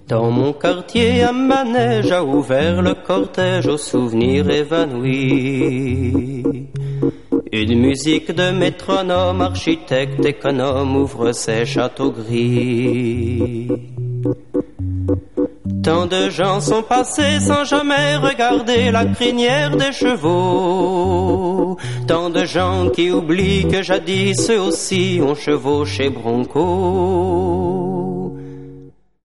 Dans mon quartier, un manège a ouvert le cortège aux souvenirs évanouis. Une musique de métronome, architecte économe ouvre ses châteaux gris. Tant de gens sont passés sans jamais regarder la crinière des chevaux. Tant de gens qui oublient que jadis eux aussi ont chevauché Bronco.